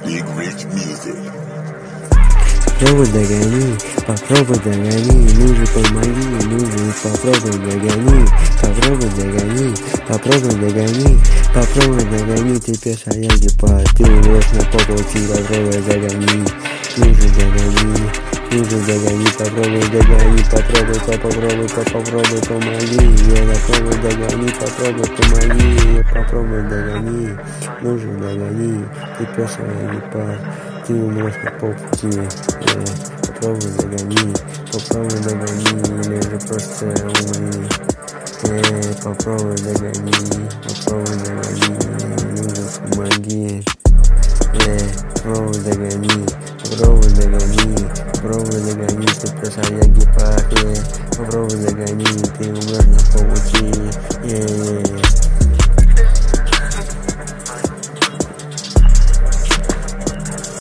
Big Rich Music. Попробуй догони, попробуй догони, мужу помоги, мужу попробуй догони, попробуй догони, попробуй догони, попробуй догони, ты пеша, я гепард, ты умрешь на полпути, попробуй догони, мужу догони, мужу догони, попробуй догони, попробуй помоги, я попробуй догони, попробуй помоги, я попробуй догони, мужу догони, ты пеша, я гепард. Ты умрешь на полпути, попробуй догони, или же просто умри, попробуй догони, попробуй